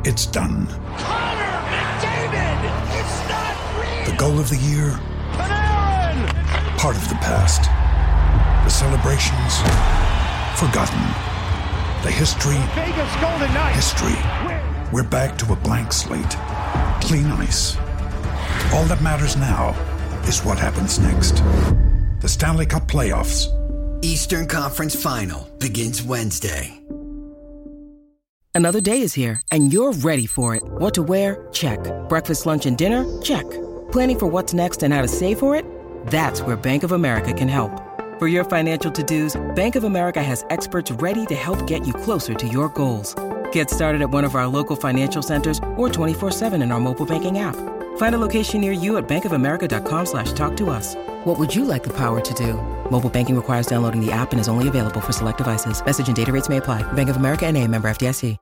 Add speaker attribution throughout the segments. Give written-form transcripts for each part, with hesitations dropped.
Speaker 1: It's done.
Speaker 2: Connor McDavid! It's not real!
Speaker 1: The goal of the year?
Speaker 2: Panarin!
Speaker 1: Part of the past. The celebrations? Forgotten. The history?
Speaker 2: Vegas Golden Knights!
Speaker 1: History. We're back to a blank slate. Clean ice. All that matters now is what happens next. The Stanley Cup Playoffs.
Speaker 3: Eastern Conference Final begins Wednesday.
Speaker 4: Another day is here, and you're ready for it. What to wear? Check. Breakfast, lunch, and dinner? Check. Planning for what's next and how to save for it? That's where Bank of America can help. For your financial to-dos, Bank of America has experts ready to help get you closer to your goals. Get started at one of our local financial centers or 24/7 in our mobile banking app. Find a location near you at bankofamerica.com/talktous. What would you like the power to do? Mobile banking requires downloading the app and is only available for select devices. Message and data rates may apply. Bank of America N.A., member FDIC.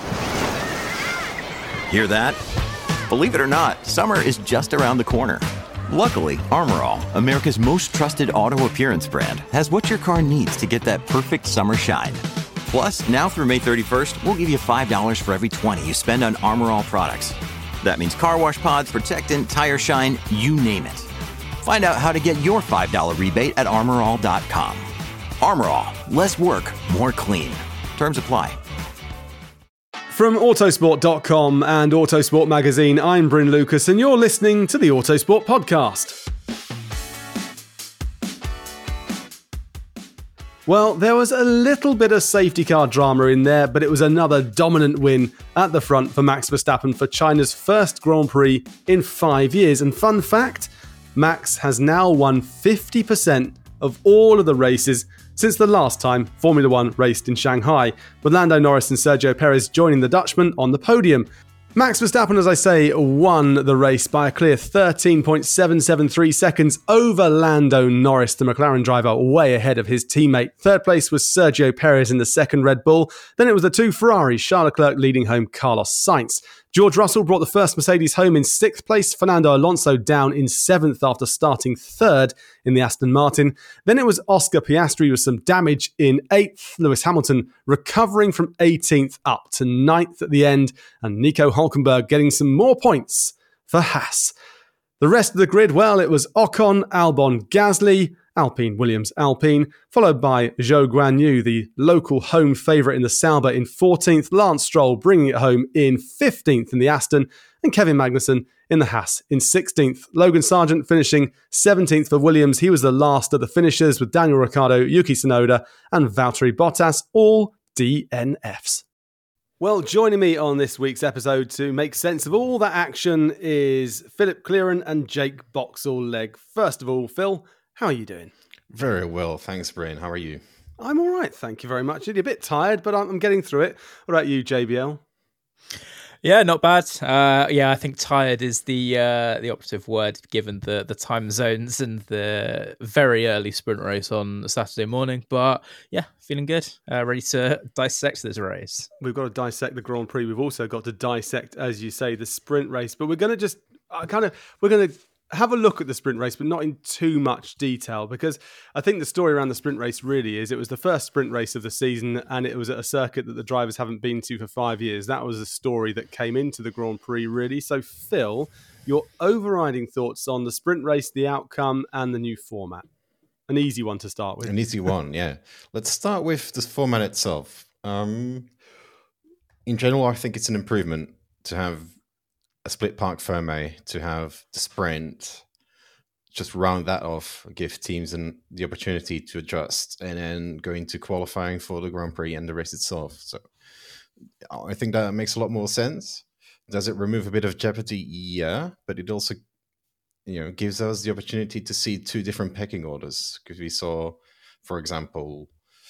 Speaker 5: Hear that? Believe it or not, summer is just around the corner. Luckily, Armor All, America's most trusted auto appearance brand, has what your car needs to get that perfect summer shine. Plus, now through May 31st, we'll give you $5 for every $20 you spend on Armor All products. That means car wash pods, protectant, tire shine, you name it. Find out how to get your $5 rebate at armorall.com. Armor All, less work, more clean. Terms apply.
Speaker 6: From Autosport.com and Autosport Magazine, I'm Bryn Lucas, and you're listening to the Autosport Podcast. Well, there was a little bit of safety car drama in there, but it was another dominant win at the front for Max Verstappen for China's first Grand Prix in 5 years. And fun fact, Max has now won 50% of all of the races since the last time Formula One raced in Shanghai, with Lando Norris and Sergio Perez joining the Dutchman on the podium. Max Verstappen, as I say, won the race by a clear 13.773 seconds over Lando Norris, the McLaren driver, way ahead of his teammate. Third place was Sergio Perez in the second Red Bull. Then it was the two Ferraris, Charles Leclerc leading home Carlos Sainz. George Russell brought the first Mercedes home in sixth place. Fernando Alonso down in seventh after starting third in the Aston Martin. Then it was Oscar Piastri with some damage in eighth. Lewis Hamilton recovering from 18th up to ninth at the end. And Nico Hülkenberg getting some more points for Haas. The rest of the grid, well, it was Ocon, Albon, Gasly, Alpine, Williams, Alpine, followed by Zhou Guanyu, the local home favourite in the Sauber in 14th, Lance Stroll bringing it home in 15th in the Aston, and Kevin Magnussen in the Haas in 16th. Logan Sargent finishing 17th for Williams. He was the last of the finishers with Daniel Ricciardo, Yuki Tsunoda and Valtteri Bottas, all DNFs. Well, joining me on this week's episode to make sense of all that action is Philip Clearon and Jake Boxall-Legge. First of all, Phil, how are you doing?
Speaker 7: Very well, thanks, Brian. How are you?
Speaker 6: I'm all right, thank you very much. You're a bit tired, but I'm getting through it. What about you, JBL?
Speaker 8: Yeah, not bad. I think tired is the operative word given the time zones and the very early sprint race on Saturday morning. But yeah, feeling good. Ready to dissect this race.
Speaker 6: We've got to dissect the Grand Prix. We've also got to dissect, as you say, the sprint race. But we're going to just have a look at the sprint race, but not in too much detail, because I think the story around the sprint race really is it was the first sprint race of the season, and it was at a circuit that the drivers haven't been to for 5 years. That was the story that came into the Grand Prix, really. So, Phil, your overriding thoughts on the sprint race, the outcome, and the new format? An easy one to start with.
Speaker 7: An easy one, yeah. Let's start with the format itself. In general, I think it's an improvement to have a split Parc Fermé, to have the sprint, just round that off, give teams the opportunity to adjust, and then go into qualifying for the Grand Prix and the race itself. So I think that makes a lot more sense. Does it remove a bit of jeopardy? Yeah, but it also gives us the opportunity to see two different pecking orders, because we saw, for example,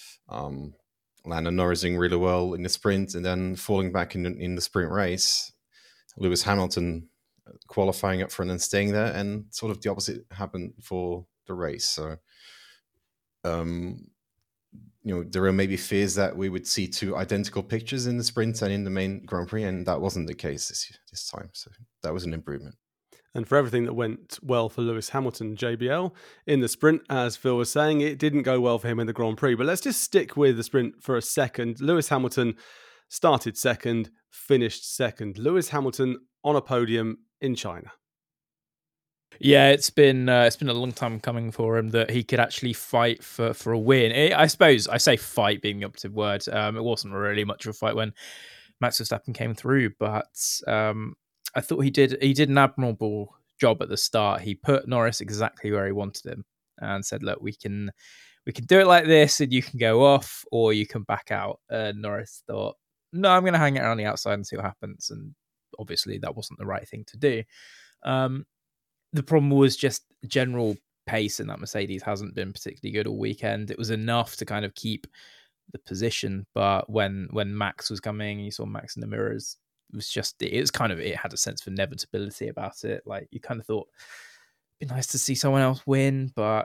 Speaker 7: Lando Norris doing really well in the sprint and then falling back in the sprint race. Lewis Hamilton qualifying up front and staying there, and sort of the opposite happened for the race. So, there are maybe fears that we would see two identical pictures in the sprint and in the main Grand Prix, and that wasn't the case this time. So that was an improvement.
Speaker 6: And for everything that went well for Lewis Hamilton, JBL, in the sprint, as Phil was saying, it didn't go well for him in the Grand Prix. But let's just stick with the sprint for a second. Lewis Hamilton started second, finished second. Lewis Hamilton on a podium in China.
Speaker 8: Yeah, it's been a long time coming for him that he could actually fight for a win. I suppose I say fight being the operative word. It wasn't really much of a fight when Max Verstappen came through, but I thought he did an admirable job at the start. He put Norris exactly where he wanted him and said, "Look, we can do it like this, and you can go off or you can back out." And Norris thought, "No, I'm going to hang it around the outside and see what happens." And obviously, that wasn't the right thing to do. The problem was just general pace, and that Mercedes hasn't been particularly good all weekend. It was enough to kind of keep the position, but when Max was coming, you saw Max in the mirrors. It had a sense of inevitability about it. Like, you kind of thought it'd be nice to see someone else win, but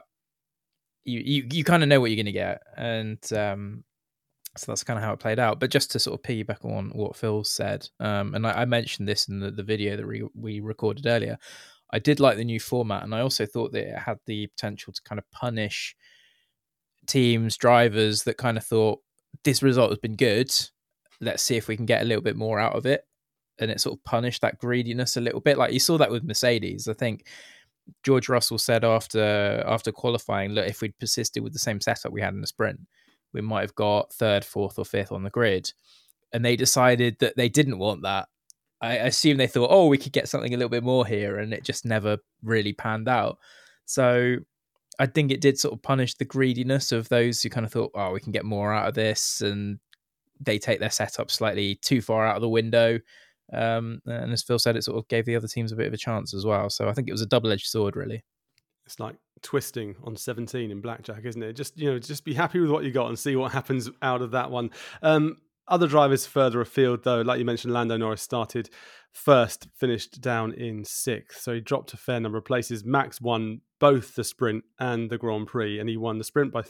Speaker 8: you kind of know what you're going to get, and so that's kind of how it played out. But just to sort of piggyback on what Phil said, and I mentioned this in the video that we recorded earlier, I did like the new format, and I also thought that it had the potential to kind of punish teams, drivers that kind of thought, this result has been good, let's see if we can get a little bit more out of it. And it sort of punished that greediness a little bit. Like you saw that with Mercedes. I think George Russell said after qualifying, look, if we'd persisted with the same setup we had in the sprint, we might have got third, fourth, or fifth on the grid. And they decided that they didn't want that. I assume they thought, oh, we could get something a little bit more here, and it just never really panned out. So I think it did sort of punish the greediness of those who kind of thought, oh, we can get more out of this, and they take their setup slightly too far out of the window. And as Phil said, it sort of gave the other teams a bit of a chance as well. So I think it was a double-edged sword, really.
Speaker 6: It's like twisting on 17 in blackjack, isn't it? Just be happy with what you got and see what happens out of that one. Other drivers further afield, though, like you mentioned, Lando Norris started first, finished down in sixth. So he dropped a fair number of places. Max won both the sprint and the Grand Prix, and he won the sprint by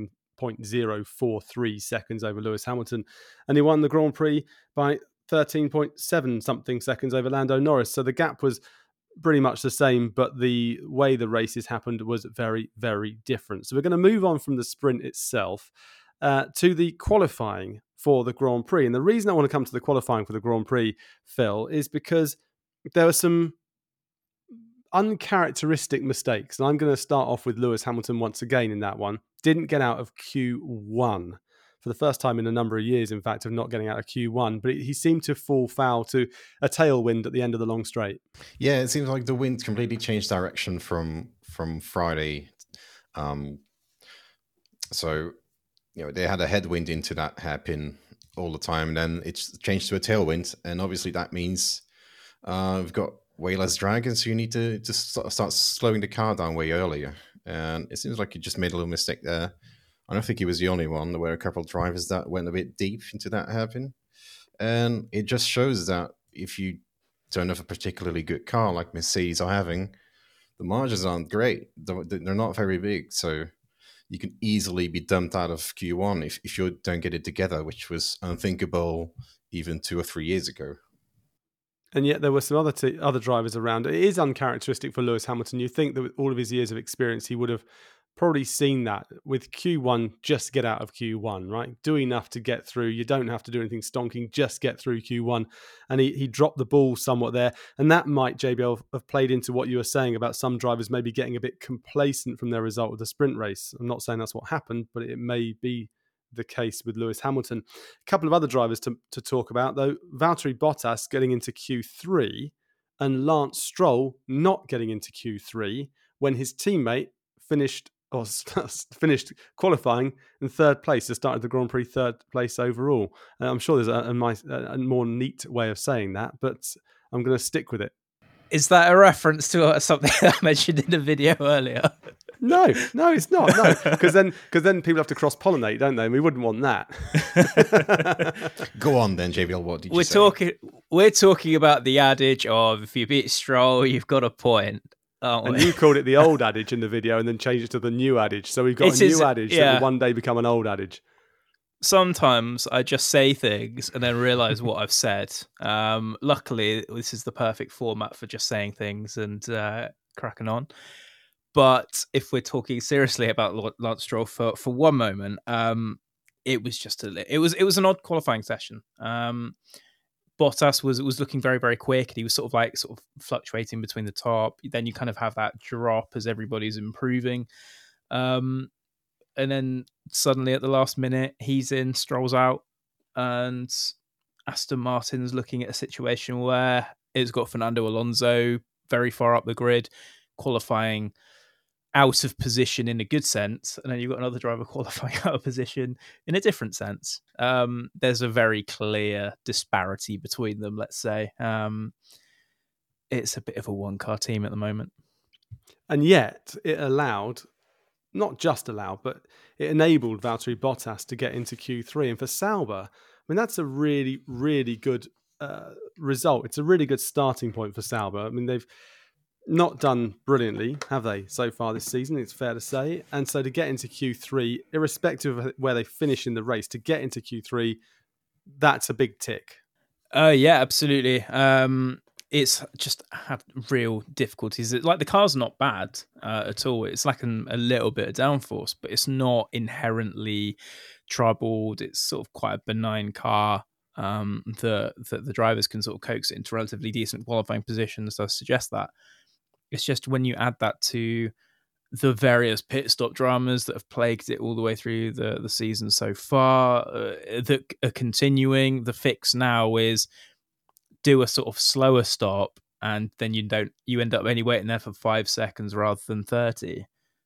Speaker 6: 13.043 seconds over Lewis Hamilton. And he won the Grand Prix by 13.7 something seconds over Lando Norris. So the gap was pretty much the same, but the way the races happened was very, very different. So we're going to move on from the sprint itself to the qualifying for the Grand Prix. And the reason I want to come to the qualifying for the Grand Prix, Phil, is because there were some uncharacteristic mistakes. And I'm going to start off with Lewis Hamilton once again in that one. Didn't get out of Q1 for the first time in a number of years, in fact, of not getting out of Q1. But he seemed to fall foul to a tailwind at the end of the long straight.
Speaker 7: Yeah, it seems like the wind completely changed direction from Friday. So, they had a headwind into that hairpin all the time, and then it's changed to a tailwind. And obviously that means we've got way less drag, and so you need to just start slowing the car down way earlier. And it seems like he just made a little mistake there. I don't think he was the only one. There were a couple of drivers that went a bit deep into that hairpin. And it just shows that if you don't have a particularly good car like Mercedes are having, the margins aren't great. They're not very big. So you can easily be dumped out of Q1 if you don't get it together, which was unthinkable even 2 or 3 years ago.
Speaker 6: And yet there were some other drivers around. It is uncharacteristic for Lewis Hamilton. You think that with all of his years of experience, he would have probably seen that with Q1, just get out of Q1, right? Do enough to get through. You don't have to do anything stonking, just get through Q1. And he dropped the ball somewhat there. And that might, JBL, have played into what you were saying about some drivers maybe getting a bit complacent from their result of the sprint race. I'm not saying that's what happened, but it may be the case with Lewis Hamilton. A couple of other drivers to talk about, though. Valtteri Bottas getting into Q3 and Lance Stroll not getting into Q3 when his teammate finished qualifying in third place, so started the Grand Prix third place overall. I'm sure there's a more neat way of saying that, but I'm going to stick with it.
Speaker 8: Is that a reference to something I mentioned in the video earlier?
Speaker 6: No, it's not. No, because then people have to cross-pollinate, don't they? And we wouldn't want that.
Speaker 7: Go on then, JBL. What did you say?
Speaker 8: We're talking about the adage of if you beat Stroll, you've got a point.
Speaker 6: And you called it the old adage in the video and then changed it to the new adage. So we've got a new adage that will one day become an old adage.
Speaker 8: Sometimes I just say things and then realize what I've said. Luckily, this is the perfect format for just saying things and cracking on. But if we're talking seriously about Lance Stroll for one moment, it was just it was an odd qualifying session. Bottas was looking very, very quick, and he was sort of fluctuating between the top. Then you kind of have that drop as everybody's improving. And then suddenly at the last minute, he's in, Stroll's out, and Aston Martin's looking at a situation where it's got Fernando Alonso very far up the grid, qualifying out of position in a good sense, and then you've got another driver qualifying out of position in a different sense. There's a very clear disparity between them, let's say. It's a bit of a one-car team at the moment.
Speaker 6: And yet it allowed, not just allowed, but it enabled Valtteri Bottas to get into Q3. And for Sauber, I mean, that's a really, really good result. It's a really good starting point for Sauber. I mean, they've not done brilliantly, have they, so far this season? It's fair to say. And so to get into Q3, irrespective of where they finish in the race, to get into Q3, that's a big tick.
Speaker 8: Yeah, absolutely. It's just had real difficulties. Like, the car's not bad at all. It's like a little bit of downforce, but it's not inherently troubled. It's sort of quite a benign car. The drivers can sort of coax it into relatively decent qualifying positions, does suggest that. It's just when you add that to the various pit stop dramas that have plagued it all the way through the season so far, that are continuing, the fix now is do a sort of slower stop, and then you end up only waiting there for 5 seconds rather than 30,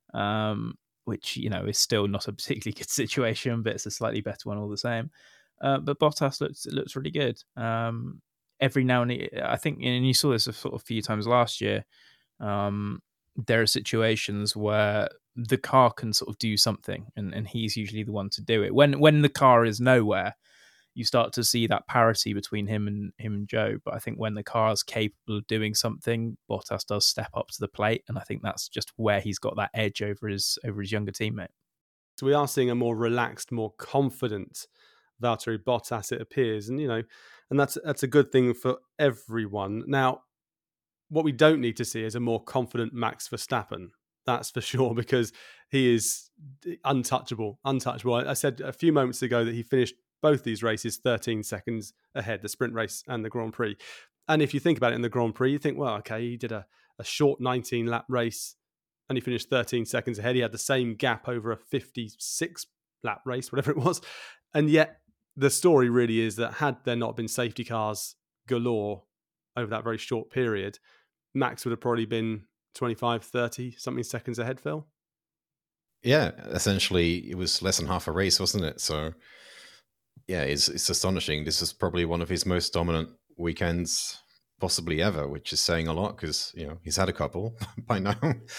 Speaker 8: which, you know, is still not a particularly good situation, but it's a slightly better one all the same. But Bottas looks really good. Every now and then, I think, and you saw this a sort of few times last year, there are situations where the car can sort of do something, and he's usually the one to do it. When the car is nowhere, you start to see that parity between him and Joe. But I think when the car is capable of doing something, Bottas does step up to the plate, and I think that's just where he's got that edge over his younger teammate.
Speaker 6: So we are seeing a more relaxed, more confident Valtteri Bottas, it appears, and and that's a good thing for everyone. Now, what we don't need to see is a more confident Max Verstappen. That's for sure, because he is untouchable. I said a few moments ago that he finished both these races 13 seconds ahead, the sprint race and the Grand Prix. And if you think about it in the Grand Prix, you think, well, okay, he did a short 19-lap race and he finished 13 seconds ahead. He had the same gap over a 56-lap race, whatever it was. And yet the story really is that had there not been safety cars galore over that very short period, Max would have probably been 25, 30 something seconds ahead, Phil.
Speaker 7: Yeah, essentially it was less than half a race, wasn't it? So yeah, it's astonishing. This is probably one of his most dominant weekends possibly ever, which is saying a lot, because he's had a couple by now.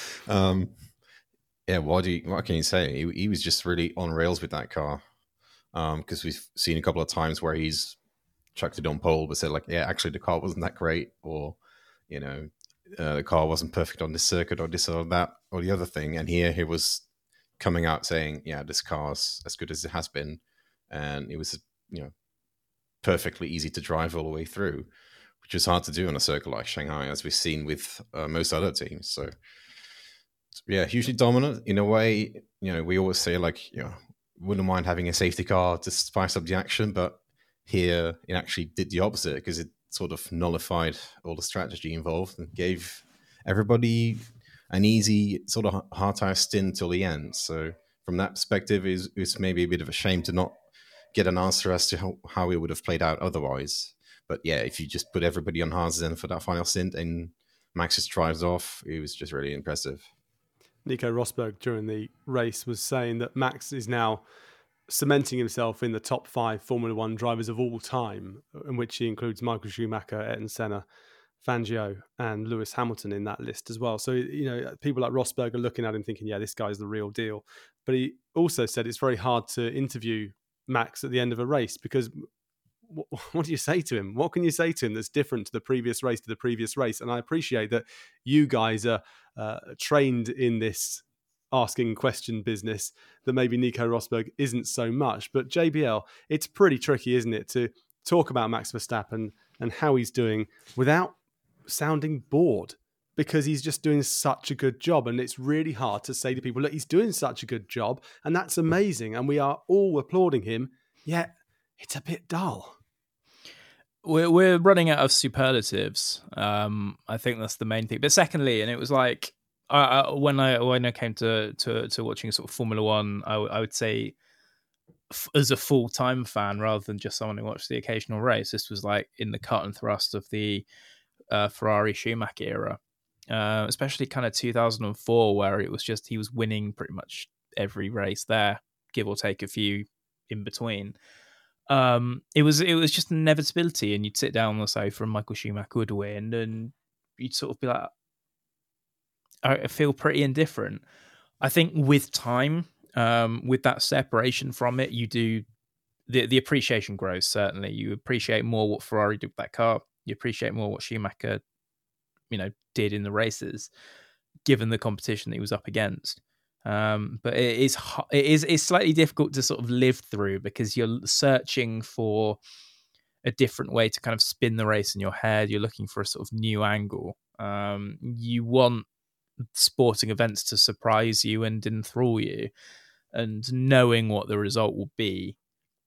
Speaker 7: Yeah, what can you say? He was just really on rails with that car, because we've seen a couple of times where he's chucked it on pole but said, like, yeah, actually the car wasn't that great, or the car wasn't perfect on this circuit, or this or that or the other thing. And here he was coming out saying, yeah, this car's as good as it has been, and it was perfectly easy to drive all the way through, which is hard to do on a circuit like Shanghai, as we've seen with most other teams. So yeah, hugely dominant in a way. We always say, like, wouldn't mind having a safety car to spice up the action, but here it actually did the opposite, because it sort of nullified all the strategy involved and gave everybody an easy sort of hard-tire stint till the end. So from that perspective, it's maybe a bit of a shame to not get an answer as to how it would have played out otherwise. But yeah, if you just put everybody on hards then for that final stint and Max just drives off, it was just really impressive.
Speaker 6: Nico Rosberg during the race was saying that Max is now cementing himself in the top 5 Formula One drivers of all time, in which he includes Michael Schumacher, Ayrton Senna, Fangio, and Lewis Hamilton in that list as well. So, people like Rosberg are looking at him thinking, yeah, this guy's the real deal. But he also said it's very hard to interview Max at the end of a race, because what do you say to him? What can you say to him that's different to the previous race? And I appreciate that you guys are trained in this asking question business that maybe Nico Rosberg isn't so much. But JBL, it's pretty tricky, isn't it, to talk about Max Verstappen and how he's doing without sounding bored. because he's just doing such a good job. And it's really hard to say to people, look, he's doing such a good job, and that's amazing. And we are all applauding him, yet it's a bit dull.
Speaker 8: We're running out of superlatives. I think that's the main thing. But secondly, and it was like when I came to watching sort of Formula One, I would say as a full-time fan rather than just someone who watched the occasional race, this was like in the cut and thrust of the Ferrari Schumacher era, especially kind of 2004, where it was just he was winning pretty much every race there, give or take a few in between. It was just an inevitability, and you'd sit down on the sofa and Michael Schumacher would win, and you'd sort of be like, I feel pretty indifferent. I think with time, with that separation from it, you do the appreciation grows. Certainly, you appreciate more what Ferrari did with that car. You appreciate more what Schumacher, did in the races, given the competition that he was up against. But it's slightly difficult to sort of live through because you're searching for a different way to kind of spin the race in your head. You're looking for a sort of new angle. You want sporting events to surprise you and enthrall you, and knowing what the result will be,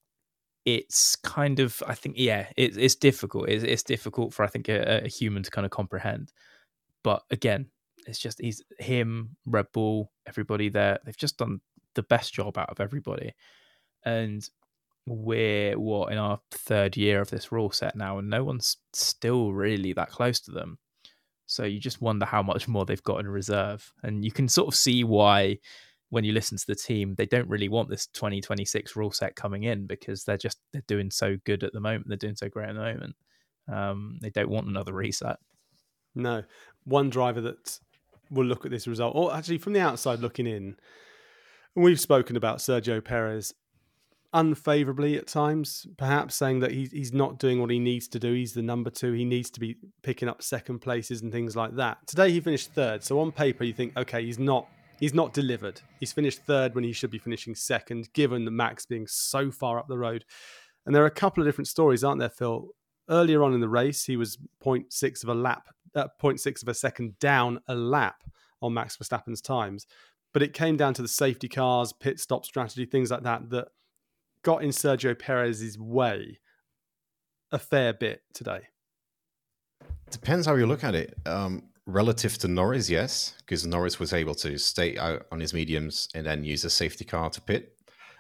Speaker 8: it's kind of, I think, it's difficult. It's difficult for, I think, a human to kind of comprehend. But again, it's just him, Red Bull, everybody there. They've just done the best job out of everybody. And we're in our third year of this rule set now, and no one's still really that close to them. So you just wonder how much more they've got in reserve. And you can sort of see why, when you listen to the team, they don't really want this 2026 rule set coming in, because they're doing so good at the moment. They're doing so great at the moment. They don't want another reset.
Speaker 6: No. One driver that will look at this result, or actually from the outside looking in, we've spoken about Sergio Perez unfavorably at times, perhaps saying that he's not doing what he needs to do. He's the number 2. He needs to be picking up second places and things like that. Today he finished third. So on paper you think, okay, he's not delivered. He's finished third when he should be finishing second, given the Max being so far up the road. And there are a couple of different stories, aren't there, Phil? Earlier on in the race, he was 0.6 of a second down a lap on Max Verstappen's times. But it came down to the safety cars, pit stop strategy, things like that got in Sergio Perez's way a fair bit today.
Speaker 7: Depends how you look at it. Relative to Norris, yes, because Norris was able to stay out on his mediums and then use a safety car to pit.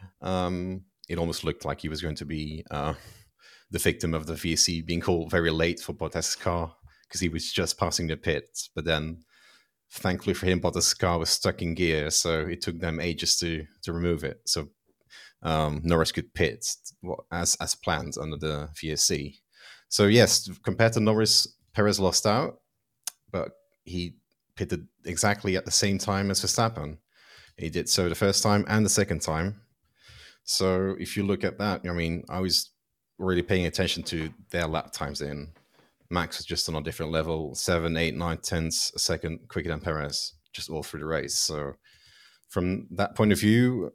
Speaker 7: It almost looked like he was going to be the victim of the VSC being called very late for Bottas' car, because he was just passing the pits. But then, thankfully for him, Bottas' car was stuck in gear, so it took them ages to remove it. So Norris could pit as planned under the VSC. So yes, compared to Norris, Perez lost out, but he pitted exactly at the same time as Verstappen. He did so the first time and the second time. So if you look at that, I mean, I was really paying attention to their lap times in. Max was just on a different level, 7, 8, 9 tenths a second quicker than Perez, just all through the race. So from that point of view,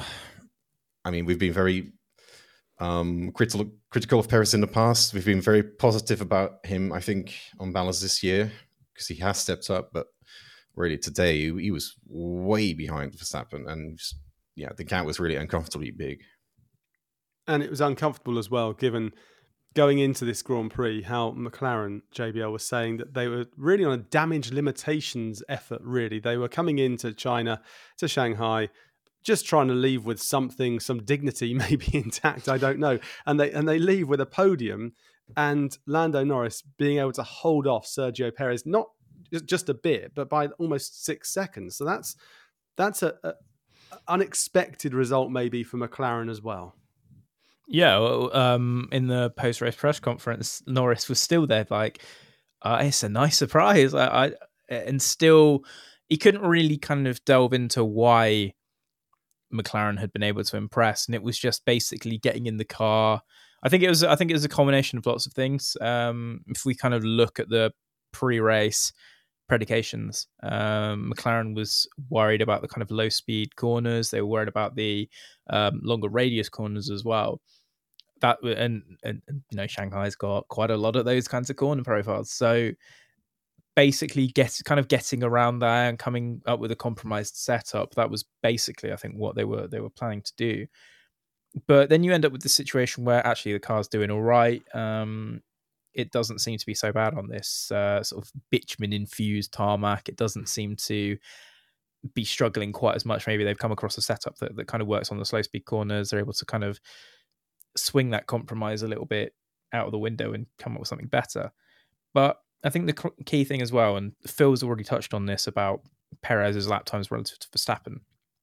Speaker 7: I mean, we've been very critical of Perez in the past. We've been very positive about him, I think, on balance this year, because he has stepped up. But really today, he was way behind Verstappen. And yeah, the gap was really uncomfortably big.
Speaker 6: And it was uncomfortable as well, given going into this Grand Prix, how McLaren, JBL, was saying that they were really on a damage limitations effort, really. They were coming into China, to Shanghai, just trying to leave with something, some dignity maybe intact, I don't know. And they leave with a podium, and Lando Norris being able to hold off Sergio Perez, not just a bit, but by almost 6 seconds. So that's a unexpected result maybe for McLaren as well.
Speaker 8: Yeah, well, in the post-race press conference, Norris was still there, like, it's a nice surprise. And still, he couldn't really kind of delve into why McLaren had been able to impress, and it was just basically getting in the car. I think it was a combination of lots of things. If we kind of look at the pre-race predications, McLaren was worried about the kind of low speed corners. They were worried about the longer radius corners as well. That and Shanghai's got quite a lot of those kinds of corner profiles. So basically getting around that and coming up with a compromised setup. That was basically, I think, what they were planning to do. But then you end up with the situation where actually the car's doing all right. It doesn't seem to be so bad on this sort of bitumen-infused tarmac. It doesn't seem to be struggling quite as much. Maybe they've come across a setup that kind of works on the slow speed corners. They're able to kind of swing that compromise a little bit out of the window and come up with something better. But I think the key thing as well, and Phil's already touched on this about Perez's lap times relative to Verstappen.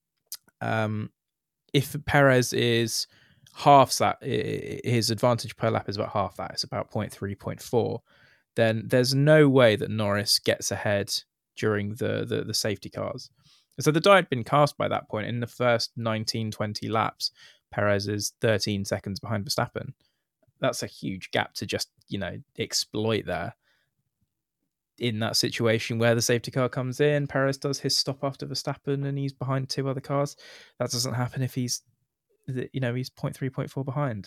Speaker 8: If Perez is half that, his advantage per lap is about half that. It's about 0.3, 0.4. Then there's no way that Norris gets ahead during the safety cars. So the die had been cast by that point. In the first 19, 20 laps, Perez is 13 seconds behind Verstappen. That's a huge gap to just, exploit there. In that situation where the safety car comes in, Perez does his stop after Verstappen and he's behind two other cars. That doesn't happen if he's 0.3, 0.4 behind.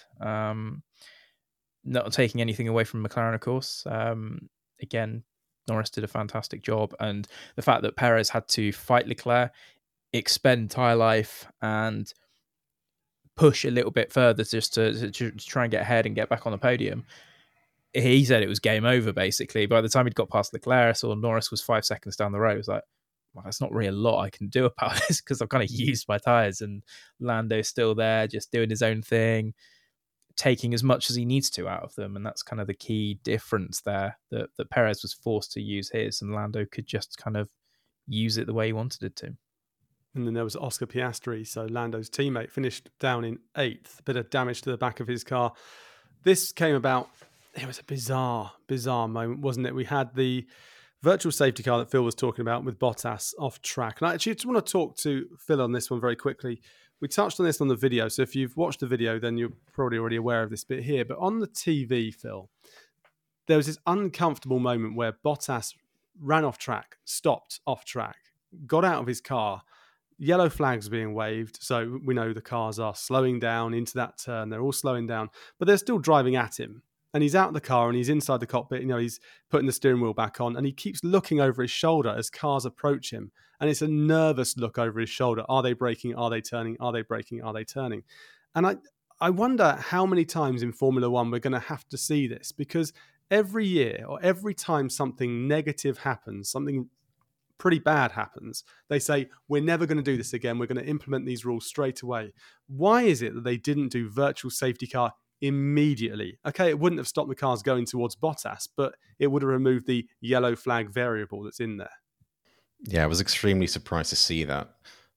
Speaker 8: Not taking anything away from McLaren, of course. Again, Norris did a fantastic job. And the fact that Perez had to fight Leclerc, expend tyre life, and push a little bit further just to try and get ahead and get back on the podium. He said it was game over, basically. By the time he'd got past Leclerc, I saw Norris was 5 seconds down the road. It was like, well, that's not really a lot I can do about this because I've kind of used my tyres, and Lando's still there, just doing his own thing, taking as much as he needs to out of them. And that's kind of the key difference there, that Perez was forced to use his and Lando could just kind of use it the way he wanted it to.
Speaker 6: And then there was Oscar Piastri, so Lando's teammate, finished down in 8th. A bit of damage to the back of his car. This came about, it was a bizarre moment, wasn't it? We had the virtual safety car that Phil was talking about with Bottas off track. And I actually just want to talk to Phil on this one very quickly. We touched on this on the video, so if you've watched the video, then you're probably already aware of this bit here. But on the TV, Phil, there was this uncomfortable moment where Bottas ran off track, stopped off track, got out of his car, yellow flags being waved, so we know the cars are slowing down into that turn. They're all slowing down, but they're still driving at him. And he's out of the car and he's inside the cockpit. He's putting the steering wheel back on and he keeps looking over his shoulder as cars approach him. And it's a nervous look over his shoulder. Are they braking? Are they turning? Are they braking? Are they turning? And I wonder how many times in Formula One we're going to have to see this, because every year or every time something negative happens, something pretty bad happens, they say, we're never going to do this again. We're going to implement these rules straight away. Why is it that they didn't do virtual safety car immediately? Okay, it wouldn't have stopped the cars going towards Bottas, but it would have removed the yellow flag variable that's in there.
Speaker 7: Yeah, I was extremely surprised to see that.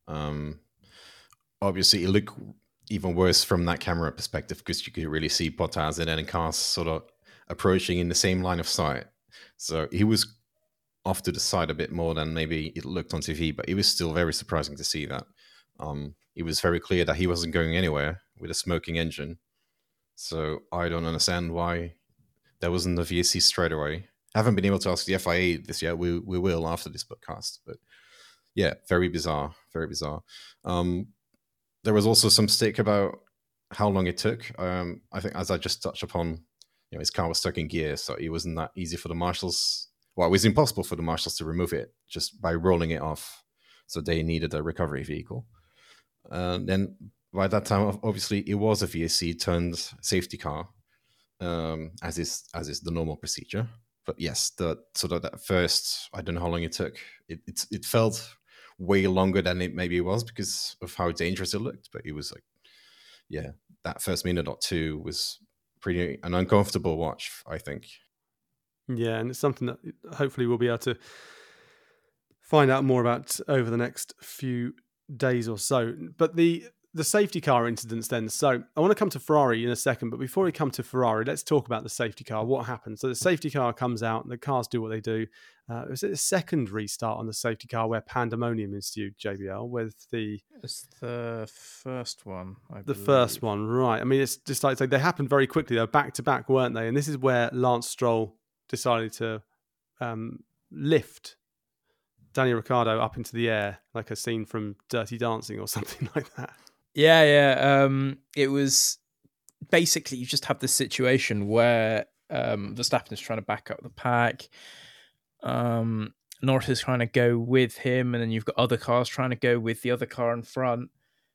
Speaker 7: Obviously, it looked even worse from that camera perspective because you could really see Bottas and then cars sort of approaching in the same line of sight. So he was off to the side a bit more than maybe it looked on TV, but it was still very surprising to see that. It was very clear that he wasn't going anywhere with a smoking engine. So I don't understand why there wasn't a VSC straight away. I haven't been able to ask the FIA this yet. We will after this podcast. But yeah, very bizarre. Very bizarre. There was also some stick about how long it took. I think, as I just touched upon, his car was stuck in gear, so it wasn't that easy for the marshals. Well, it was impossible for the marshals to remove it just by rolling it off. So they needed a recovery vehicle. Then by that time, obviously, it was a VSC turned safety car, as is the normal procedure. But yes, that first, I don't know how long it took. It felt way longer than it maybe was because of how dangerous it looked. But it was like, yeah, that first minute or two was pretty an uncomfortable watch, I think.
Speaker 6: Yeah, and it's something that hopefully we'll be able to find out more about over the next few days or so. But the safety car incidents then. So I want to come to Ferrari in a second, but before we come to Ferrari, let's talk about the safety car. What happened? So the safety car comes out, the cars do what they do. Was it a second restart on the safety car where pandemonium ensued, JBL, with the...
Speaker 8: It's the first one, I believe.
Speaker 6: The first one, right. I mean, it's just like they happened very quickly. They were back-to-back, weren't they? And this is where Lance Stroll decided to lift Danny Ricciardo up into the air, like a scene from Dirty Dancing or something like that.
Speaker 8: Yeah. It was basically, you just have this situation where Verstappen is trying to back up the pack. Norris is trying to go with him, and then you've got other cars trying to go with the other car in front.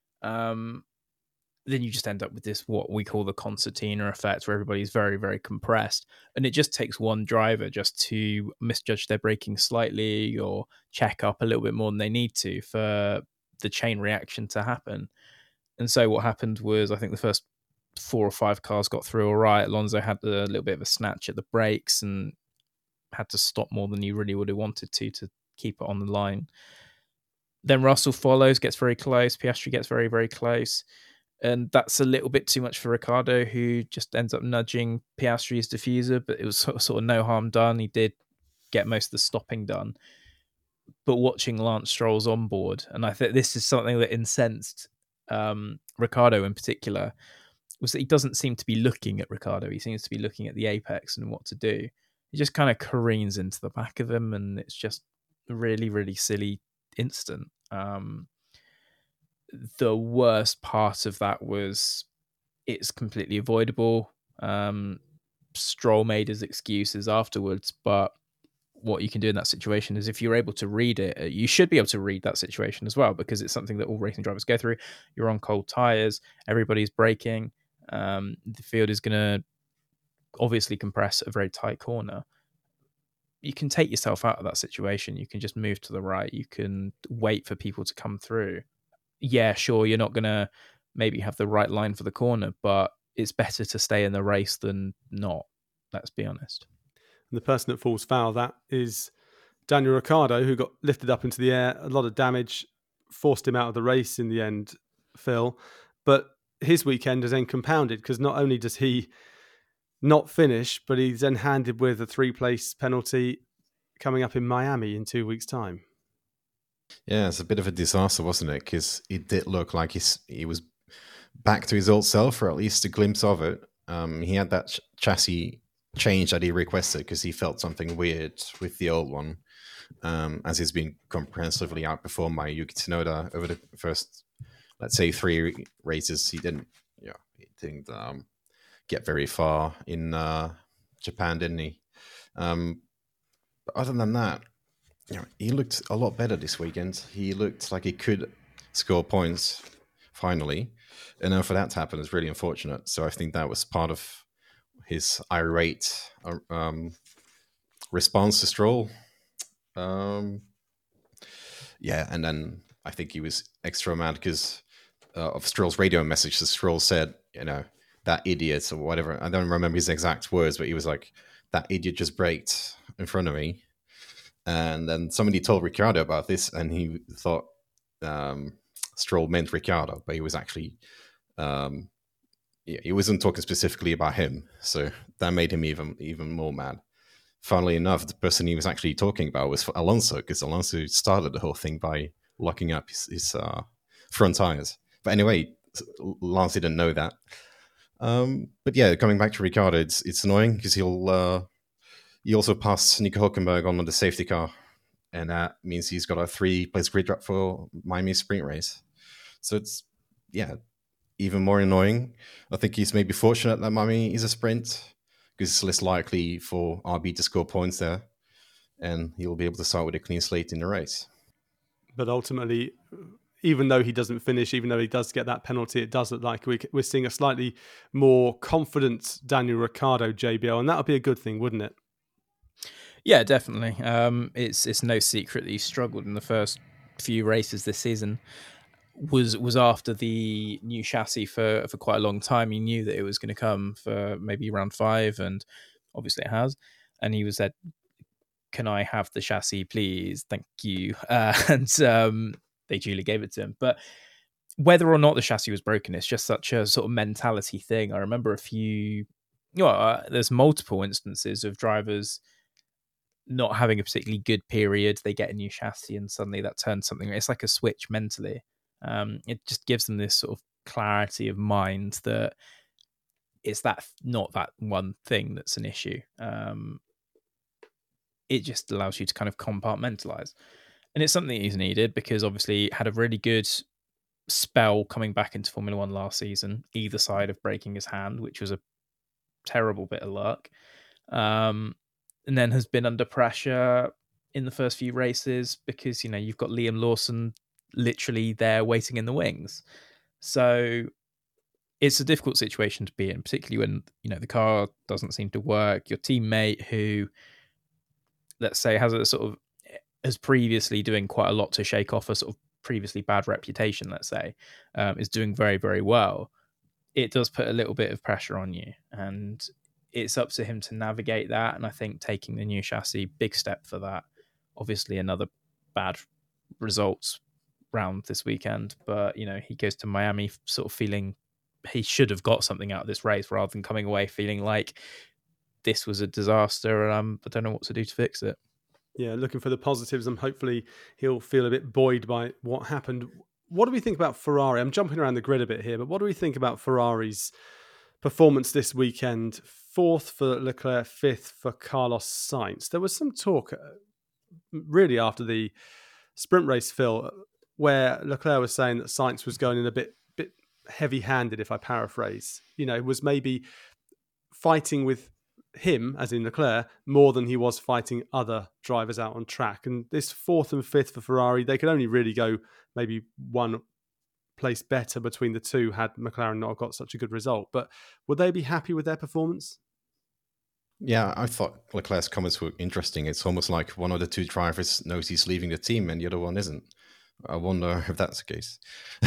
Speaker 8: Then you just end up with this, what we call the concertina effect, where everybody's very, very compressed. And it just takes one driver just to misjudge their braking slightly or check up a little bit more than they need to for the chain reaction to happen. And so what happened was, I think the first 4 or 5 cars got through all right. Alonso had a little bit of a snatch at the brakes and had to stop more than he really would have wanted to keep it on the line. Then Russell follows, gets very close. Piastri gets very, very close. And that's a little bit too much for Ricciardo, who just ends up nudging Piastri's diffuser, but it was sort of no harm done. He did get most of the stopping done. But watching Lance Stroll's on board, and I think this is something that incensed Ricciardo in particular, was that he doesn't seem to be looking at Ricciardo. He seems to be looking at the apex and what to do. He just kind of careens into the back of him, and it's just a really, really silly incident. The worst part of that was it's completely avoidable. Stroll made his excuses afterwards, but what you can do in that situation is, if you're able to read it, you should be able to read that situation as well, because it's something that all racing drivers go through. You're on cold tires, everybody's braking. The field is going to obviously compress a very tight corner. You can take yourself out of that situation. You can just move to the right. You can wait for people to come through. Yeah, sure, you're not going to maybe have the right line for the corner, but it's better to stay in the race than not. Let's be honest.
Speaker 6: And the person that falls foul of that is Daniel Ricciardo, who got lifted up into the air. A lot of damage forced him out of the race in the end, Phil. But his weekend is then compounded, because not only does he not finish, but he's then handed with a 3-place penalty coming up in Miami in 2 weeks' time.
Speaker 7: Yeah, it's a bit of a disaster, wasn't it? Because it did look like he was back to his old self, or at least a glimpse of it. He had that chassis change that he requested because he felt something weird with the old one, as he's been comprehensively outperformed by Yuki Tsunoda over the first, let's say, 3 races. He didn't get very far in Japan, didn't he? But other than that, he looked a lot better this weekend. He looked like he could score points finally, and then for that to happen is really unfortunate. So I think that was part of his irate response to Stroll. And then I think he was extra mad because of Stroll's radio message. So Stroll said, that idiot, or whatever. I don't remember his exact words, but he was like, that idiot just braked in front of me. And then somebody told Ricciardo about this, and he thought Stroll meant Ricciardo, but he was actually, he wasn't talking specifically about him. So that made him even more mad. Funnily enough, the person he was actually talking about was Alonso, because Alonso started the whole thing by locking up his front tires. But anyway, Lance didn't know that. But yeah, coming back to Ricciardo, it's annoying because he also passed Nico Hülkenberg on the safety car, and that means he's got a 3-place grid drop for Miami sprint race. So it's, even more annoying. I think he's maybe fortunate that Miami is a sprint, because it's less likely for RB to score points there, and he'll be able to start with a clean slate in the race.
Speaker 6: But ultimately, even though he doesn't finish, even though he does get that penalty, it does look like we're seeing a slightly more confident Daniel Ricciardo, JBL, and that would be a good thing, wouldn't it?
Speaker 8: Yeah, definitely. It's no secret that he struggled in the first few races this season. Was after the new chassis for quite a long time. He knew that it was going to come for maybe round 5, and obviously it has. And he was said, "Can I have the chassis, please? Thank you." And they duly gave it to him. But whether or not the chassis was broken, it's just such a sort of mentality thing. I remember there's multiple instances of drivers not having a particularly good period. They get a new chassis and suddenly that turns something. It's like a switch mentally. It just gives them this sort of clarity of mind that it's not that one thing that's an issue. It just allows you to kind of compartmentalize. And it's something he's needed, because obviously had a really good spell coming back into Formula One last season, either side of breaking his hand, which was a terrible bit of luck. and then has been under pressure in the first few races because, you've got Liam Lawson literally there waiting in the wings. So it's a difficult situation to be in, particularly when, the car doesn't seem to work. Your teammate who, let's say, has previously doing quite a lot to shake off a sort of previously bad reputation, let's say, is doing very, very well. It does put a little bit of pressure on you, and it's up to him to navigate that. And I think taking the new chassis, big step for that. Obviously another bad results round this weekend, but he goes to Miami sort of feeling he should have got something out of this race rather than coming away feeling like this was a disaster and I don't know what to do to fix it.
Speaker 6: Yeah, looking for the positives, and hopefully he'll feel a bit buoyed by what happened. What do we think about Ferrari? I'm jumping around the grid a bit here, but what do we think about Ferrari's performance this weekend? 4th for Leclerc, 5th for Carlos Sainz. There was some talk really after the sprint race, Phil, where Leclerc was saying that Sainz was going in a bit heavy-handed, if I paraphrase. Was maybe fighting with him, as in Leclerc, more than he was fighting other drivers out on track. And this 4th and 5th for Ferrari, they could only really go maybe one place better between the two had McLaren not got such a good result. But would they be happy with their performance?
Speaker 7: Yeah, I thought Leclerc's comments were interesting. It's almost like one of the two drivers knows he's leaving the team and the other one isn't. I wonder if that's the case.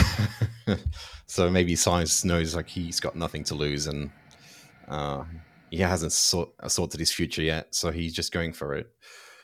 Speaker 7: So maybe Sainz knows like he's got nothing to lose and he hasn't sorted his future yet, so he's just going for it.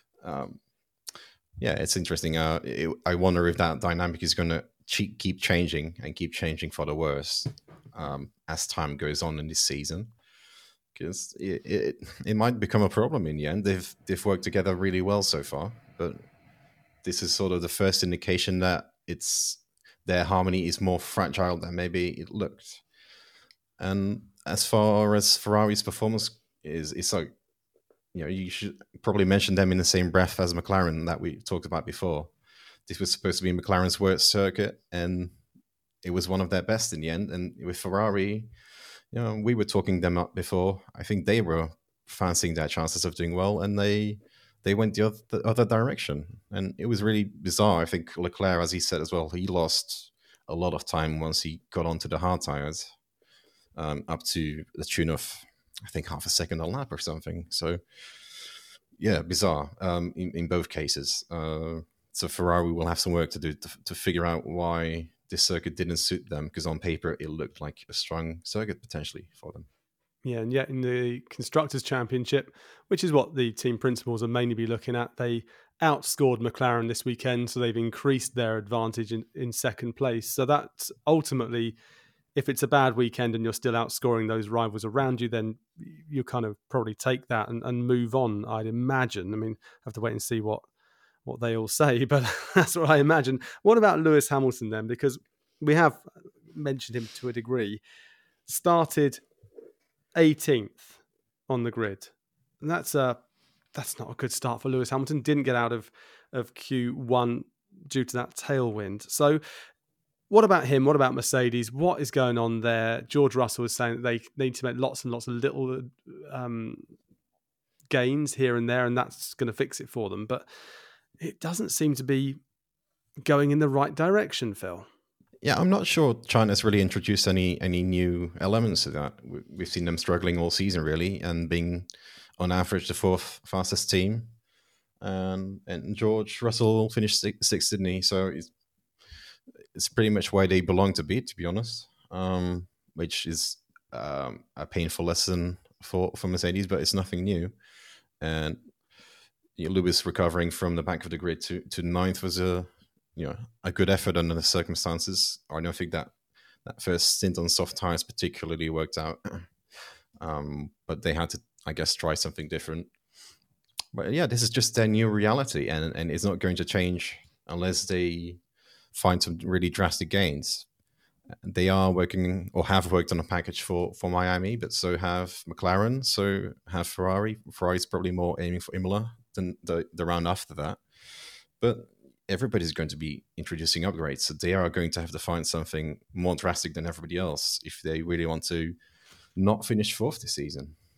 Speaker 7: Yeah, it's interesting. I wonder if that dynamic is going to keep changing for the worse as time goes on in this season. Because it might become a problem in the end. They've worked together really well so far, but this is sort of the first indication that their harmony is more fragile than maybe it looked. And as far as Ferrari's performance it's like, you should probably mention them in the same breath as McLaren that we talked about before. This was supposed to be McLaren's worst circuit, and it was one of their best in the end. And with Ferrari, we were talking them up before. I think they were fancying their chances of doing well, and they went the other direction. And it was really bizarre. I think Leclerc, as he said as well, he lost a lot of time once he got onto the hard tires, up to the tune of, I think, half a second a lap or something. So, yeah, bizarre in both cases. So Ferrari will have some work to do to figure out why this circuit didn't suit them, because on paper it looked like a strong circuit potentially for them.
Speaker 6: Yeah, and yet in the Constructors' Championship, which is what the team principals are mainly be looking at, they outscored McLaren this weekend, so they've increased their advantage in second place. So that's ultimately, if it's a bad weekend and you're still outscoring those rivals around you, then you kind of probably take that and move on, I'd imagine. I mean, I have to wait and see what they all say, but that's what I imagine. What about Lewis Hamilton then? Because we have mentioned him to a degree. Started 18th on the grid. And that's not a good start for Lewis Hamilton. Didn't get out of Q1 due to that tailwind. So what about him? What about Mercedes? What is going on there? George Russell was saying that they need to make lots and lots of little gains here and there, and that's going to fix it for them. But it doesn't seem to be going in the right direction, Phil.
Speaker 7: Yeah, I'm not sure China's really introduced any new elements to that. We've seen them struggling all season, really, and being, on average, the 4th fastest team. And George Russell finished 6th, didn't he? So it's pretty much where they belong to be honest, which is a painful lesson for Mercedes, but it's nothing new. And Lewis recovering from the back of the grid to 9th was a good effort under the circumstances. I don't think that first stint on soft tires particularly worked out, but they had to, I guess, try something different. But yeah, this is just their new reality, and it's not going to change unless they find some really drastic gains. They are working, or have worked on a package for Miami, but so have McLaren, so have Ferrari. Ferrari's probably more aiming for Imola than the round after that. But everybody's going to be introducing upgrades, so they are going to have to find something more drastic than everybody else if they really want to not finish 4th this season.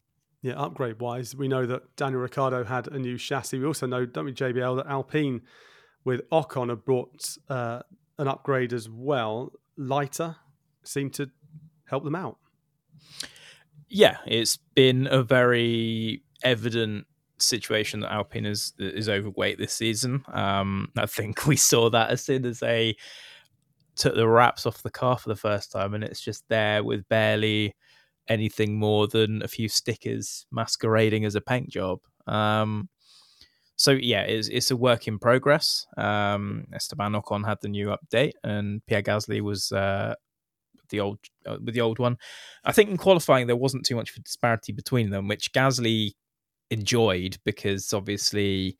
Speaker 6: Yeah, upgrade wise, we know that Daniel Ricciardo had a new chassis. We also know, don't we, JBL, that Alpine with Ocon have brought an upgrade as well. Lighter seemed to help them out.
Speaker 8: Yeah, it's been a very evident situation that Alpine is overweight this season. I think we saw that as soon as they took the wraps off the car for the first time, and it's just there with barely anything more than a few stickers masquerading as a paint job. So yeah, it's a work in progress. Esteban Ocon had the new update, and Pierre Gasly was with the old one. I think in qualifying there wasn't too much of a disparity between them, which Gasly enjoyed because obviously,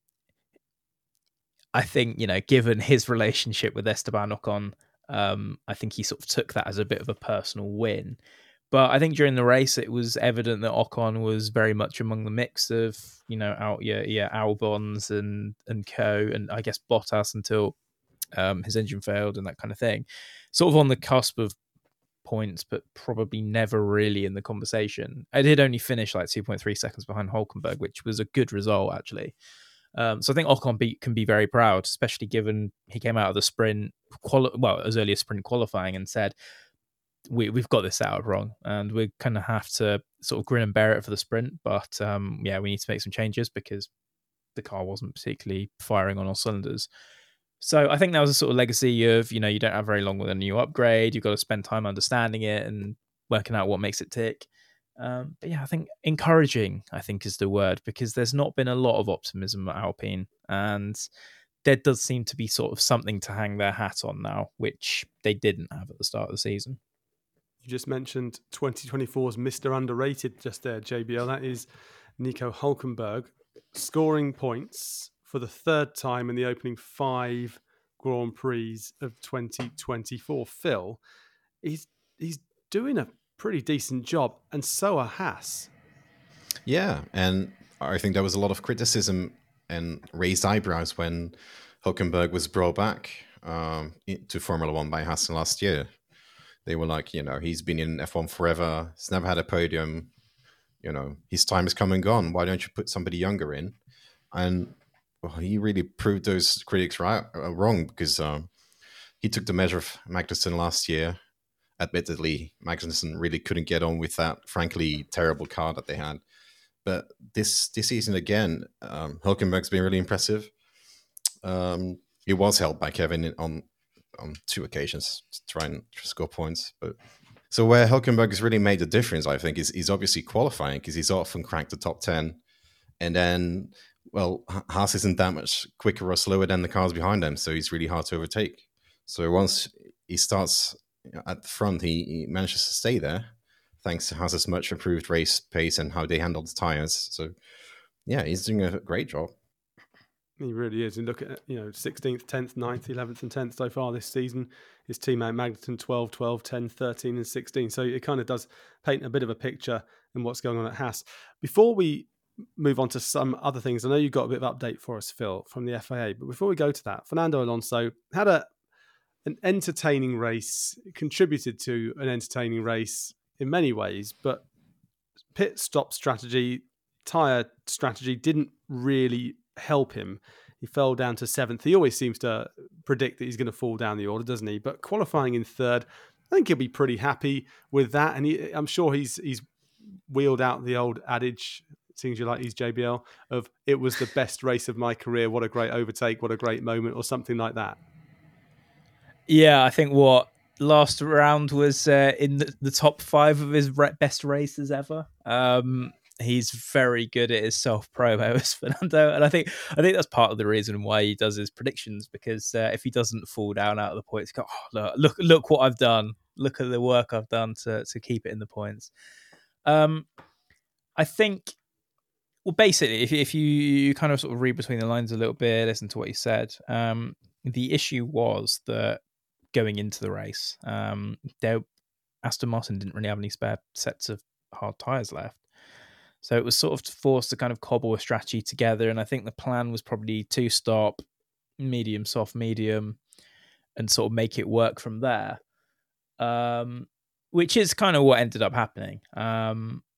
Speaker 8: I think, given his relationship with Esteban Ocon, I think he sort of took that as a bit of a personal win. But I think during the race, it was evident that Ocon was very much among the mix of, Albons and co, and I guess Bottas until his engine failed and that kind of thing. Sort of on the cusp of points, but probably never really in the conversation. I did only finish like 2.3 seconds behind Hülkenberg, which was a good result, actually. So I think Ocon can be very proud, especially given he came out of the sprint, as early as sprint qualifying, and said, we've got this out wrong, and we're going to have to sort of grin and bear it for the sprint. But we need to make some changes because the car wasn't particularly firing on all cylinders. So I think that was a sort of legacy of, you don't have very long with a new upgrade. You've got to spend time understanding it and working out what makes it tick. But yeah, I think encouraging, is the word, because there's not been a lot of optimism at Alpine, and there does seem to be sort of something to hang their hat on now, which they didn't have at the start of the season.
Speaker 6: You just mentioned 2024's Mr. Underrated just there, JBL. That is Nico Hülkenberg, scoring points for the third time in the opening 5 Grand Prix of 2024. Phil, he's doing a pretty decent job, and so are Haas.
Speaker 7: Yeah, and I think there was a lot of criticism and raised eyebrows when Hülkenberg was brought back to Formula One by Haas last year. They were like, he's been in F1 forever. He's never had a podium. His time is come and gone. Why don't you put somebody younger in? And he really proved those critics wrong, because he took the measure of Magnussen last year. Admittedly, Magnussen really couldn't get on with that, frankly, terrible car that they had. But this season again, Hülkenberg's been really impressive. He was held by Kevin on 2 occasions to try and score points. But so where Hülkenberg has really made a difference, I think, is he's obviously qualifying, because he's often cracked the top 10. And then, Haas isn't that much quicker or slower than the cars behind them, so he's really hard to overtake. So once he starts at the front, he manages to stay there, thanks to Haas's much improved race pace and how they handle the tires. So, yeah, he's doing a great job.
Speaker 6: He really is. And look at, 16th, 10th, 9th, 11th and 10th so far this season. His teammate Magnussen 12, 12, 10, 13 and 16. So it kind of does paint a bit of a picture in what's going on at Haas. Before we move on to some other things, I know you've got a bit of update for us, Phil, from the FIA. But before we go to that, Fernando Alonso had an entertaining race, contributed to an entertaining race in many ways, but pit stop strategy, tyre strategy didn't really help him. He fell down to 7th. He always seems to predict that he's going to fall down the order, doesn't he? But qualifying in 3rd, I think he'll be pretty happy with that. And I'm sure he's wheeled out the old adage, seems you like he's JBL, of it was the best race of my career. What a great overtake. What a great moment, or something like that.
Speaker 8: Yeah, I think last round was in the top 5 of his best races ever. He's very good at his self-promo as Fernando, and I think that's part of the reason why he does his predictions, because if he doesn't fall down out of the points, go, look what I've done, look at the work I've done to keep it in the points. I think, well, basically, if you kind of sort of read between the lines a little bit, listen to what he said, the issue was that going into the race, Aston Martin didn't really have any spare sets of hard tyres left. So it was sort of forced to kind of cobble a strategy together. And I think the plan was probably 2-stop, medium, soft, medium, and sort of make it work from there, which is kind of what ended up happening.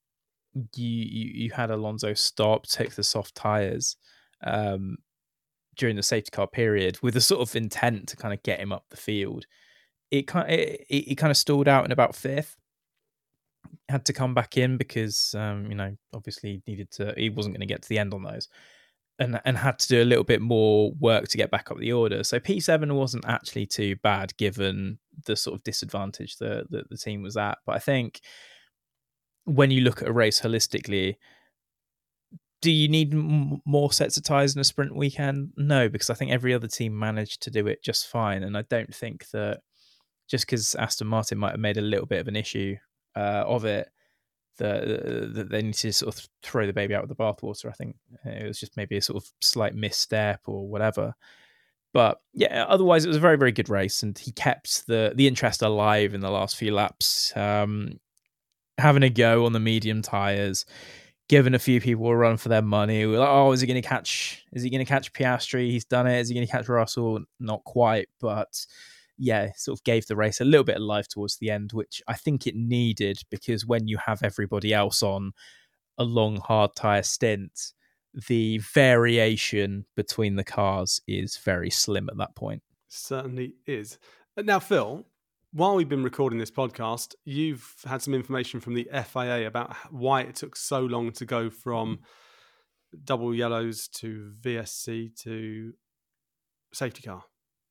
Speaker 8: you had Alonso stop, take the soft tyres during the safety car period with a sort of intent to kind of get him up the field. It kind of stalled out in about fifth. Had to come back in because obviously he wasn't going to get to the end on those, and had to do a little bit more work to get back up the order. So P7 wasn't actually too bad given the sort of disadvantage that the team was at. But I think when you look at a race holistically, do you need more sets of tyres in a sprint weekend? No, because I think every other team managed to do it just fine. And I don't think that just because Aston Martin might have made a little bit of an issue of it, that they need to sort of throw the baby out with the bathwater. I think it was just maybe a sort of slight misstep or whatever. But yeah, otherwise it was a very, very good race, and he kept the interest alive in the last few laps, having a go on the medium tyres, giving a few people a run for their money. We're like, oh, is he going to catch Piastri? He's done it. Is he going to catch Russell? Not quite, but yeah, sort of gave the race a little bit of life towards the end, which I think it needed, because when you have everybody else on a long, hard tyre stint, the variation between the cars is very slim at that point.
Speaker 6: Certainly is. Now, Phil, while we've been recording this podcast, you've had some information from the FIA about why it took so long to go from double yellows to VSC to safety car.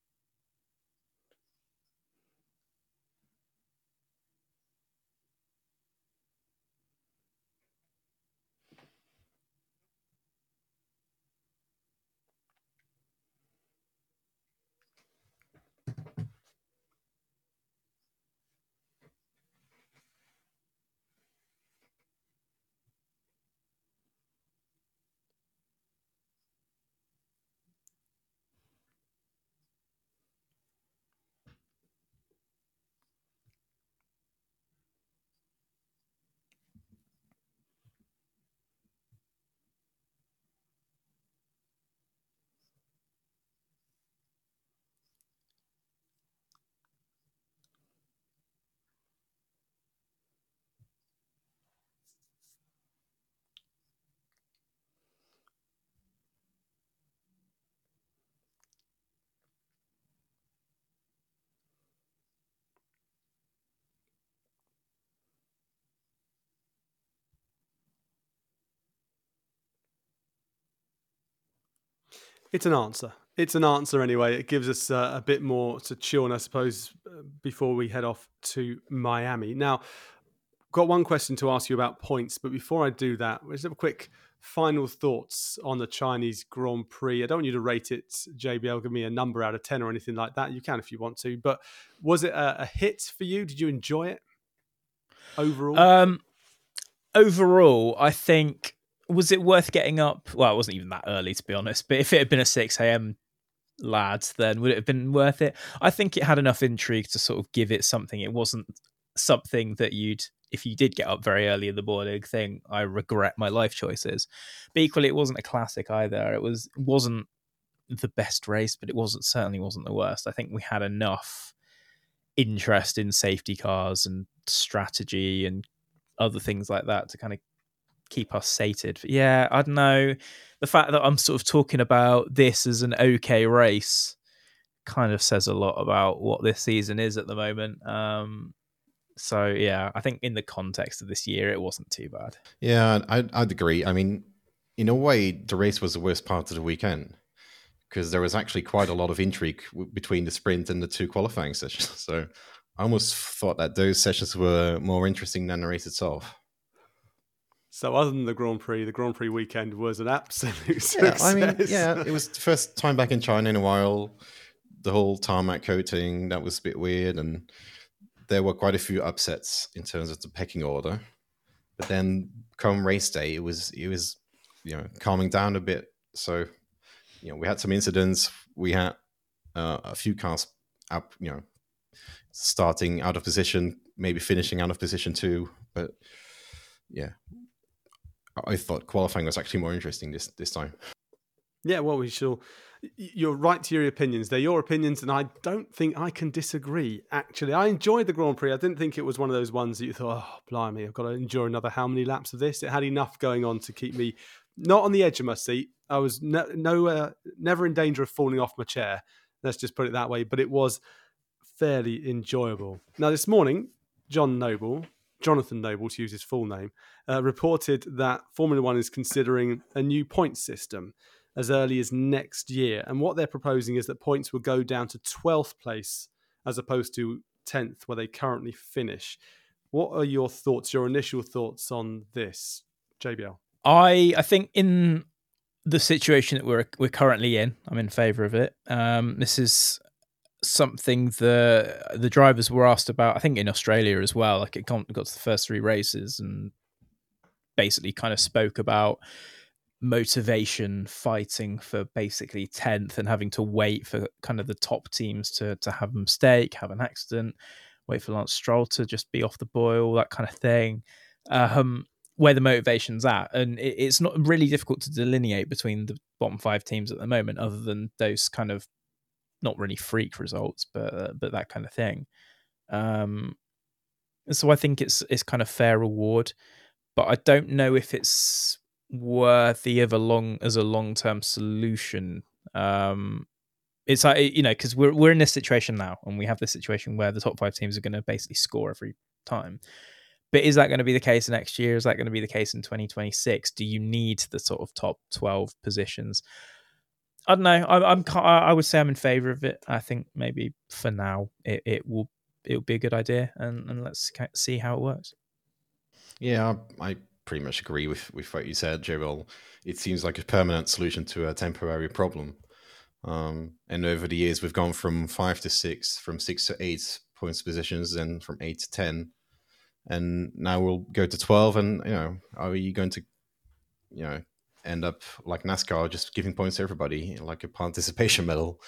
Speaker 6: It's an answer. It's an answer anyway. It gives us a bit more to chew on, I suppose, before we head off to Miami. Now, got one question to ask you about points, but before I do that, let's have a quick final thoughts on the Chinese Grand Prix. I don't want you to rate it, JBL, give me a number out of 10 or anything like that. You can if you want to, but was it a hit for you? Did you enjoy it overall?
Speaker 8: Overall, I think, was it worth getting up? Well, it wasn't even that early, to be honest, but if it had been a 6 a.m. lads, then would it have been worth it? I think it had enough intrigue to sort of give it something. It wasn't something that if you did get up very early in the morning, think, I regret my life choices. But equally, it wasn't a classic either. It wasn't the best race, but it certainly wasn't the worst. I think we had enough interest in safety cars and strategy and other things like that to kind of keep us sated. But yeah, I don't know. The fact that I'm sort of talking about this as an okay race kind of says a lot about what this season is at the moment. So yeah, I think in the context of this year, it wasn't too bad.
Speaker 7: Yeah, I'd agree. I mean, in a way, the race was the worst part of the weekend because there was actually quite a lot of intrigue between the sprint and the 2 qualifying sessions. So I almost thought that those sessions were more interesting than the race itself.
Speaker 6: So other than the Grand Prix weekend was an absolute success.
Speaker 7: I mean, yeah, it was the first time back in China in a while. The whole tarmac coating, that was a bit weird. And there were quite a few upsets in terms of the pecking order. But then come race day, it was calming down a bit. So, we had some incidents. We had a few cars up, starting out of position, maybe finishing out of position too. But yeah, I thought qualifying was actually more interesting this time.
Speaker 6: Yeah, well, we shall. You're right to your opinions. They're your opinions, and I don't think I can disagree, actually. I enjoyed the Grand Prix. I didn't think it was one of those ones that you thought, oh, blimey, I've got to endure another how many laps of this? It had enough going on to keep me not on the edge of my seat. I was never in danger of falling off my chair. Let's just put it that way. But it was fairly enjoyable. Now, this morning, Jonathan Noble, to use his full name, reported that Formula One is considering a new point system as early as next year. And what they're proposing is that points will go down to 12th place as opposed to 10th, where they currently finish. What are your thoughts, your initial thoughts on this, JBL?
Speaker 8: I think in the situation that we're currently in, I'm in favour of it. This is something the drivers were asked about, I think in Australia as well. Like, it got to the first 3 races and basically kind of spoke about motivation, fighting for basically 10th and having to wait for kind of the top teams to have a mistake, have an accident, wait for Lance Stroll to just be off the boil, that kind of thing. Where the motivation's at. And it's not really difficult to delineate between the bottom 5 teams at the moment, other than those kind of not really freak results, but that kind of thing. So I think it's kind of fair reward, but I don't know if it's worthy of a long-term solution. It's like, because we're in this situation now, and we have this situation where the top 5 teams are going to basically score every time. But is that going to be the case next year? Is that going to be the case in 2026? Do you need the sort of top 12 positions? I don't know. I would say I'm in favour of it. I think maybe for now it'll be a good idea, and let's see how it works.
Speaker 7: Yeah, I pretty much agree with what you said, Joel. It seems like a permanent solution to a temporary problem. And over the years, we've gone from 5 to 6, from 6 to 8 points positions, and from 8 to 10. And now we'll go to 12. And, are you going to, end up like NASCAR, just giving points to everybody, like a participation medal?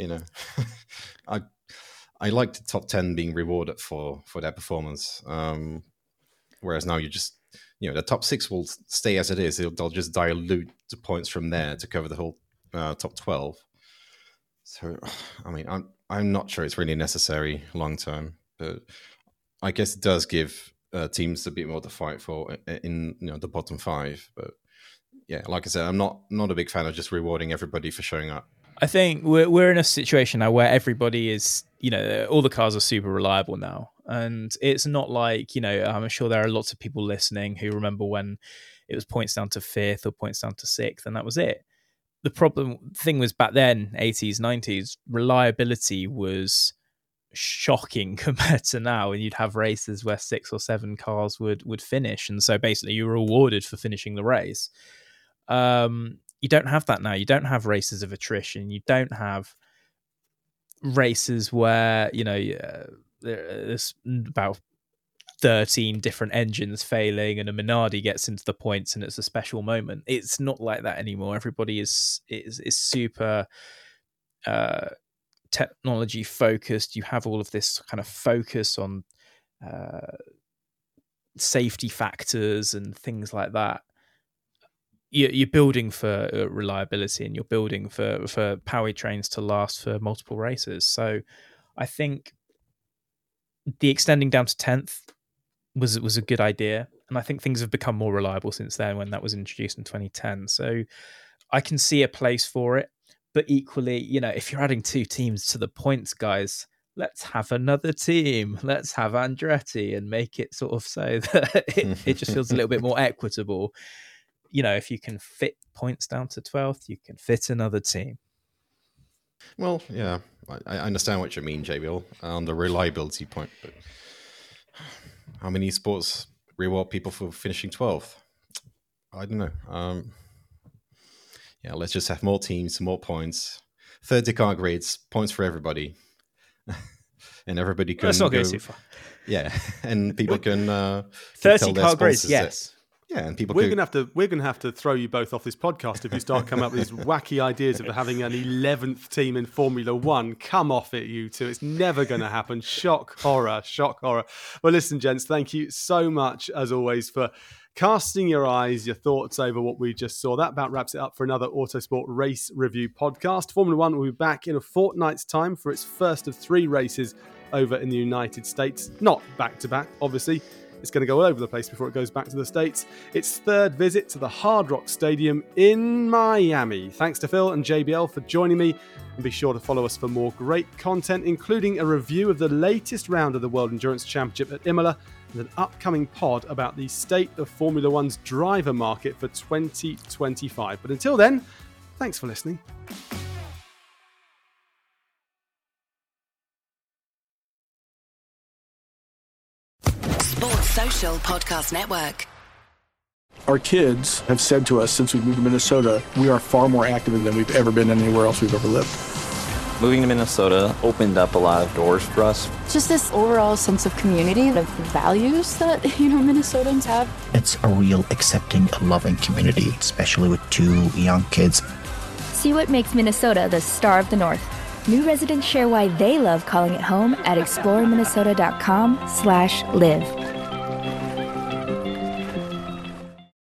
Speaker 7: I like the top 10 being rewarded for their performance. Whereas now you just, the top 6 will stay as it is. They'll just dilute the points from there to cover the whole top 12. So, I mean, I'm not sure it's really necessary long term, but I guess it does give teams a bit more to fight for in the bottom 5. But yeah, like I said, I'm not a big fan of just rewarding everybody for showing up.
Speaker 8: I think we're in a situation now where everybody is, all the cars are super reliable now. And it's not like, I'm sure there are lots of people listening who remember when it was points down to 5th or points down to 6th, and that was it. The thing was, back then, 80s, 90s, reliability was shocking compared to now, and you'd have races where 6 or 7 cars would finish. And so basically you were rewarded for finishing the race. You don't have that now. You don't have races of attrition. You don't have races where, there's about 13 different engines failing and a Minardi gets into the points and it's a special moment. It's not like that anymore. Everybody is super technology focused. You have all of this kind of focus on safety factors and things like that. You're building for reliability, and you're building for powered trains to last for multiple races. So I think the extending down to 10th was a good idea, and I think things have become more reliable since then, when that was introduced in 2010. So I can see a place for it, but equally, if you're adding 2 teams to the points, guys, let's have another team. Let's have Andretti and make it sort of so that it just feels a little bit more equitable. If you can fit points down to 12th, you can fit another team.
Speaker 7: Well, yeah, I understand what you mean, JBL, on the reliability point, but how many sports reward people for finishing 12th? I don't know. Let's just have more teams, more points, 30 car grids, points for everybody. And everybody can...
Speaker 8: Let's not go too far.
Speaker 7: Yeah, and people can...
Speaker 8: 30 car grids, yes.
Speaker 7: Yeah, and people
Speaker 6: we're gonna have to throw you both off this podcast if you start coming up with these wacky ideas of having an 11th team in Formula One. Come off it, you two. It's never going to happen. Shock horror. Well, listen, gents, thank you so much as always for casting your eyes, your thoughts over what we just saw. That about wraps it up for another Autosport race review podcast. Formula One will be back in a fortnight's time for its first of 3 races over in the United States. Not back to back, obviously. It's going to go all over the place before it goes back to the States. Its 3rd visit to the Hard Rock Stadium in Miami. Thanks to Phil and JBL for joining me. And be sure to follow us for more great content, including a review of the latest round of the World Endurance Championship at Imola and an upcoming pod about the state of Formula One's driver market for 2025. But until then, thanks for listening.
Speaker 9: Sports Social Podcast Network.
Speaker 10: Our kids have said to us since we moved to Minnesota, we are far more active than we've ever been anywhere else we've ever lived.
Speaker 11: Moving to Minnesota opened up a lot of doors for us.
Speaker 12: Just this overall sense of community, of values that, Minnesotans have.
Speaker 13: It's a real accepting, loving community, especially with 2 young kids.
Speaker 14: See what makes Minnesota the star of the North. New residents share why they love calling it home at exploreminnesota.com/live.